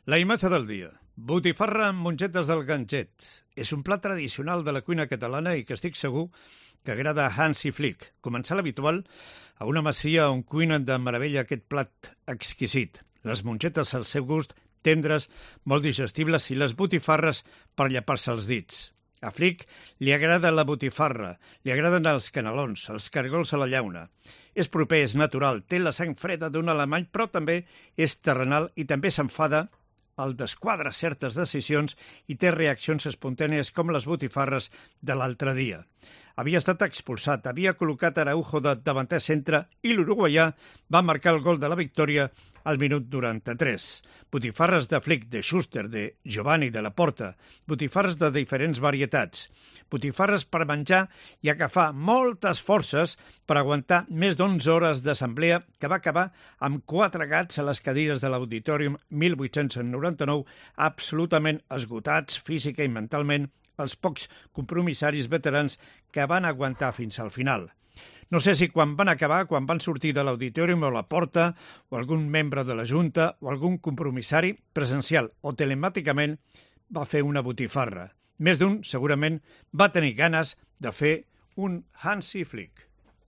La imatge del dia. Botifarra amb mongetes del ganxet. És un plat tradicional de la cuina catalana i que estic segur que agrada a Hansi Flick, comensal habitual a una masia on cuinen de meravella aquest plat exquisit. Les mongetes al seu gust, tendres, molt digestibles, i les botifarres per llepar-se els dits. A Flick li agrada la botifarra, li agraden els canelons, els cargols a la llauna. És proper, és natural, té la sang freda d'un alemany, però també és terrenal i també s'enfada, el desquadra certes decisions i té reaccions espontànies com les botifarres de l'altre dia. Havia estat expulsat, havia col·locat Araujo de davanter centre i l'uruguaià va marcar el gol de la victòria al minut 93. Botifarres de Flick, de Schuster, de Giovanni, de la Porta, botifarres de diferents varietats, botifarres per menjar i agafar moltes forces per aguantar més d'11 hores d'assemblea que va acabar amb 4 gats a les cadires de l'Auditorium 1899, absolutament esgotats física i mentalment, els pocs compromissaris veterans que van aguantar fins al final. No sé si quan van acabar, quan van sortir de l'auditorium o la porta, o algun membre de la Junta, o algun compromissari presencial o telemàticament va fer una botifarra. Més d'un, segurament, va tenir ganes de fer un Hansi Flick.